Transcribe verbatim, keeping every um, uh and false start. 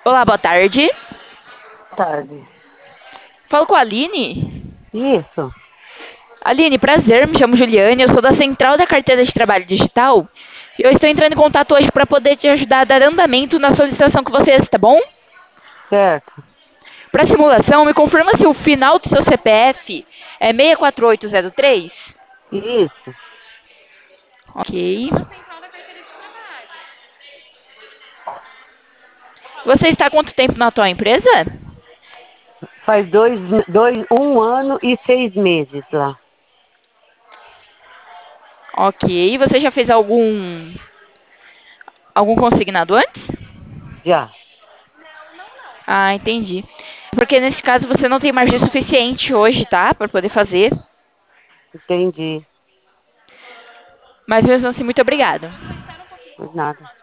Olá, boa tarde. Tarde. Falo com a Aline. Isso, Aline, prazer, me chamo Juliane, eu sou da Central da Carteira de Trabalho Digital. E eu estou entrando em contato hoje para poder te ajudar a dar andamento na solicitação que você fez, tá bom? certo. Para simulação, me confirma se o final do seu C P F é seis quatro oito zero três. Isso. Ok. Você está há quanto tempo na atual empresa? Faz dois, dois, um ano e seis meses lá. Ok. Você já fez algum algum consignado antes? Já, Ah, entendi. Porque nesse caso você não tem margem suficiente hoje, tá? Para poder fazer. entendi. Mas mesmo assim, muito obrigada. Por nada.